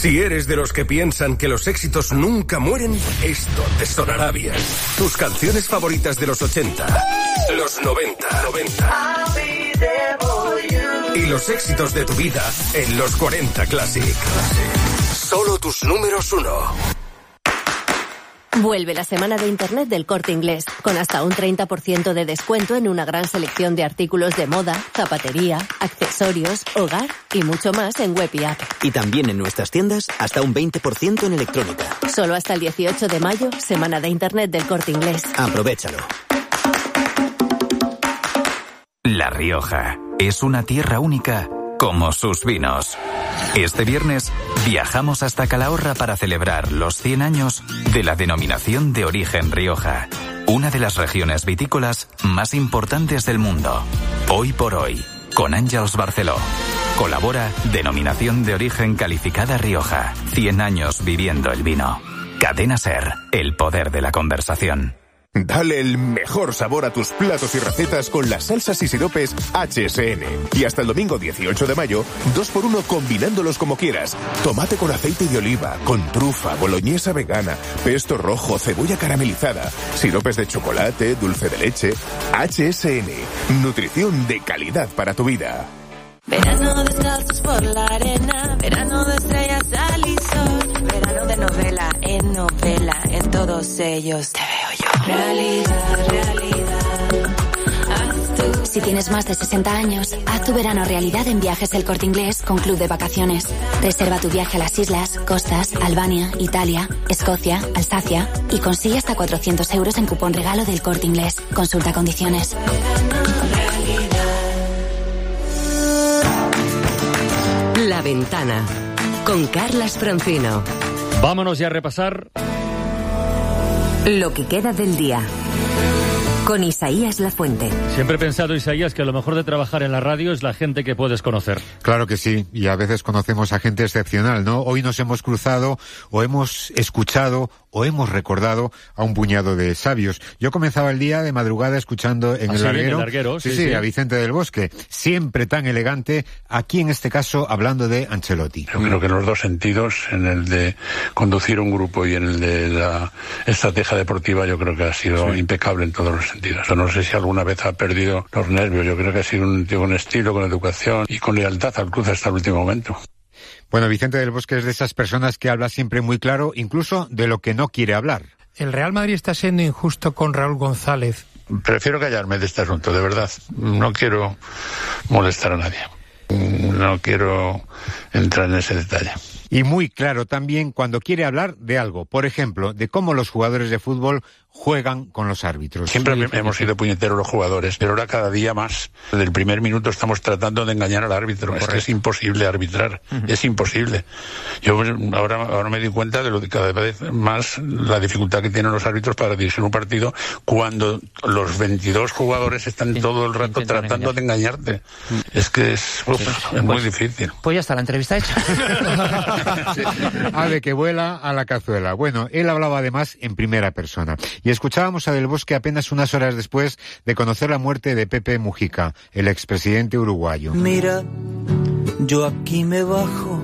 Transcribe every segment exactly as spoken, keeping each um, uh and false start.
Si eres de los que piensan que los éxitos nunca mueren, esto te sonará bien. Tus canciones favoritas de los ochenta, los noventa, noventa. Y los éxitos de tu vida en los cuarenta Classic. Solo tus números uno. Vuelve la semana de Internet del Corte Inglés, con hasta un treinta por ciento de descuento en una gran selección de artículos de moda, zapatería, accesorios, hogar y mucho más en web y app. Y también en nuestras tiendas hasta un veinte por ciento en electrónica. Solo hasta el dieciocho de mayo, semana de Internet del Corte Inglés. Aprovéchalo. La Rioja es una tierra única como sus vinos. Este viernes viajamos hasta Calahorra para celebrar los cien años de la denominación de origen Rioja, una de las regiones vitícolas más importantes del mundo. Hoy por hoy, con Àngels Barceló. Colabora Denominación de Origen Calificada Rioja. cien años viviendo el vino. Cadena SER, el poder de la conversación. Dale el mejor sabor a tus platos y recetas con las salsas y siropes H S N. Y hasta el domingo dieciocho de mayo, dos por uno combinándolos como quieras. Tomate con aceite de oliva, con trufa, boloñesa vegana, pesto rojo, cebolla caramelizada, siropes de chocolate, dulce de leche. H S N. Nutrición de calidad para tu vida. Verano descalzos por la arena, verano de estrellas al y sol, verano de novela en novela, en todos ellos te veo yo. Realidad, realidad, haz tu... Si tienes más de sesenta años, haz tu verano realidad en Viajes El Corte Inglés con Club de Vacaciones. Reserva tu viaje a las islas, costas, Albania, Italia, Escocia, Alsacia y consigue hasta cuatrocientos euros en cupón regalo del Corte Inglés. Consulta condiciones. La Ventana, con Carlas Francino. Vámonos ya a repasar lo que queda del día, con Isaías Lafuente. Siempre he pensado, Isaías, que lo mejor de trabajar en la radio es la gente que puedes conocer. Claro que sí, y a veces conocemos a gente excepcional, ¿no? Hoy nos hemos cruzado, o hemos escuchado, o hemos recordado a un puñado de sabios. Yo comenzaba el día de madrugada escuchando en, el, sí, larguero, en el larguero, sí, sí, sí, sí, a Vicente del Bosque, siempre tan elegante, aquí en este caso hablando de Ancelotti. Yo creo que en los dos sentidos, en el de conducir un grupo y en el de la estrategia deportiva, yo creo que ha sido sí. impecable en todos los sentidos. No sé si alguna vez ha perdido los nervios, yo creo que ha sido un tío con estilo, con educación y con lealtad al club hasta el último momento. Bueno, Vicente del Bosque es de esas personas que habla siempre muy claro, incluso de lo que no quiere hablar. El Real Madrid está siendo injusto con Raúl González. Prefiero callarme de este asunto, de verdad. No quiero molestar a nadie. No quiero entrar en ese detalle. Y muy claro también cuando quiere hablar de algo, por ejemplo, de cómo los jugadores de fútbol juegan con los árbitros. Siempre sí, hemos sido puñeteros los jugadores, pero ahora cada día más. Desde el primer minuto estamos tratando de engañar al árbitro. Correcto. Es que es imposible arbitrar, uh-huh. es imposible. Yo ahora, ahora me di cuenta de lo que cada vez más la dificultad que tienen los árbitros para dirigir un partido cuando los veintidós jugadores están sí, todo el rato tratando engañar. de engañarte. Uh-huh. Es que es, uf, sí, sí. es muy pues, difícil. Pues ya está la entrevista hecha. Sí. Ave que vuela a la cazuela. Bueno, él hablaba además en primera persona. Y escuchábamos a Del Bosque apenas unas horas después de conocer la muerte de Pepe Mujica, el expresidente uruguayo. Mira, yo aquí me bajo,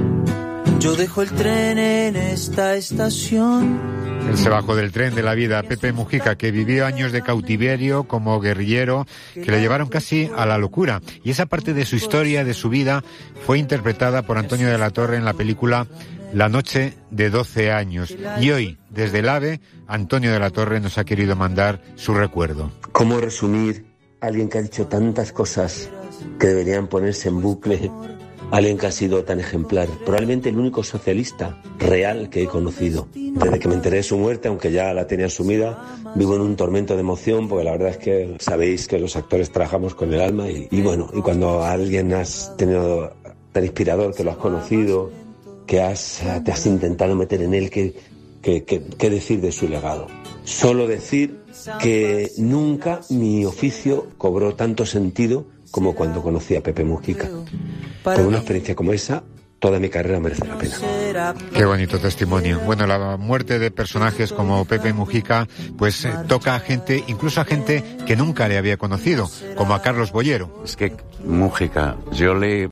yo dejo el tren en esta estación. Él se bajó del tren de la vida. Pepe Mujica, que vivió años de cautiverio como guerrillero, que le llevaron casi a la locura. Y esa parte de su historia, de su vida, fue interpretada por Antonio de la Torre en la película La noche de doce años. Y hoy, desde el AVE, Antonio de la Torre nos ha querido mandar su recuerdo. ¿Cómo resumir a alguien que ha dicho tantas cosas que deberían ponerse en bucle? Alguien que ha sido tan ejemplar, probablemente el único socialista real que he conocido. Desde que me enteré de su muerte, aunque ya la tenía asumida, vivo en un tormento de emoción, porque la verdad es que sabéis que los actores trabajamos con el alma y, y bueno, y cuando a alguien has tenido tan inspirador, que lo has conocido, que has, te has intentado meter en él, ¿qué, qué, qué, qué decir de su legado? Solo decir que nunca mi oficio cobró tanto sentido como cuando conocí a Pepe Mujica. Por una experiencia como esa, toda mi carrera merece la pena. Qué bonito testimonio. Bueno, la muerte de personajes como Pepe Mujica, pues eh, toca a gente, incluso a gente que nunca le había conocido, como a Carlos Bollero. Es que Mujica, yo le